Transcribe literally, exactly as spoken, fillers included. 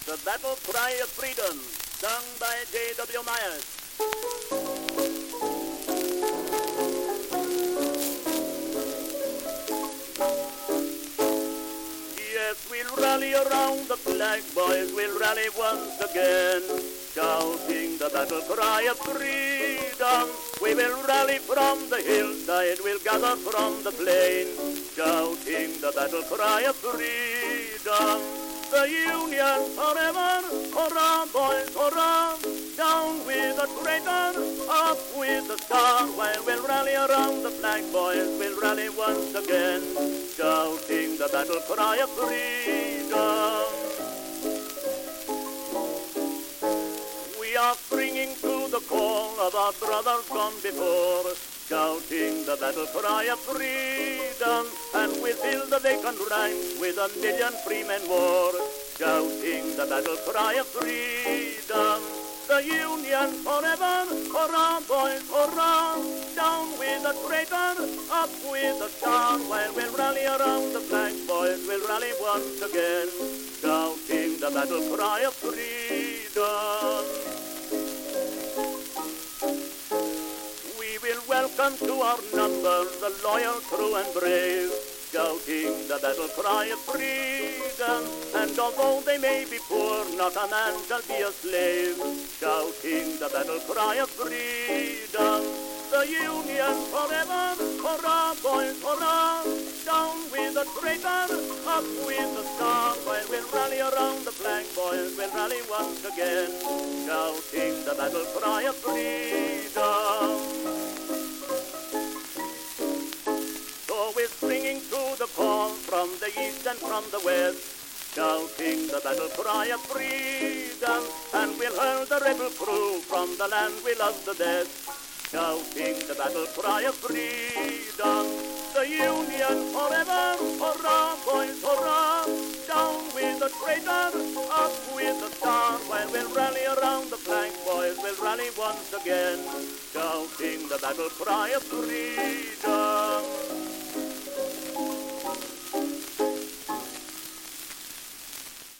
The Battle Cry of Freedom, sung by J W Myers. Yes, we'll rally around the flag, boys, we'll rally once again, shouting the battle cry of freedom. We will rally from the hillside, we'll gather from the plain, shouting the battle cry of freedom. The Union forever, hurrah, boys, hurrah, down with the traitor, up with the star, while we'll rally around the flag, boys, we'll rally once again, shouting the battle cry of freedom. We are springing to the call of our brothers gone before, shouting the battle cry of freedom, and we fill the vacant ranks with a million freemen more, shouting the battle cry of freedom. The Union forever, hurrah, boys, hurrah, down with the traitor, up with the star, while we'll rally around the flag, boys, we'll rally once again, shouting the battle cry of freedom. Welcome to our number, the loyal, true, and brave, shouting the battle cry of freedom. And although they may be poor, not a man shall be a slave, shouting the battle cry of freedom. The Union forever, hurrah, boys, hurrah, down with the traitor, up with the star, while we'll rally around the flag, boys, we'll rally once again, shouting the battle cry of freedom. We're springing to the call from the east and from the west, shouting the battle cry of freedom, and we'll hurl the rebel crew from the land we love the best, shouting the battle cry of freedom. The Union forever, hurrah, boys, hurrah, down with the traitor, up with the star, while we'll rally around the flag, boys, we'll rally once again, shouting the battle cry of freedom.